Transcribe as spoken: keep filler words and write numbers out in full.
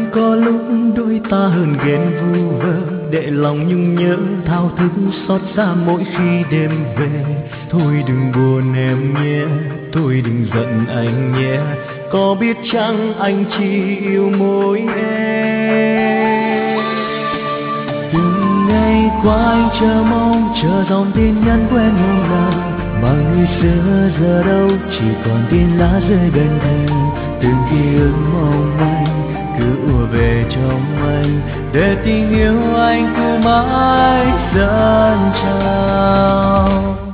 có lúc đôi ta hơn ghen vu vơ, để lòng nhung nhớ thao thức xót xa mỗi khi đêm về. Thôi đừng buồn em nhé, thôi đừng giận anh nhé, có biết chăng anh chỉ yêu mỗi em. Từng ngày qua anh chờ mong, chờ dòng tin nhắn quen hôm nào, mà người xưa giờ đâu chỉ còn tin lá rơi bên thềm. Từng ký ức mong manh cứ ùa về trong anh, để tình yêu anh cứ mãi dâng trào.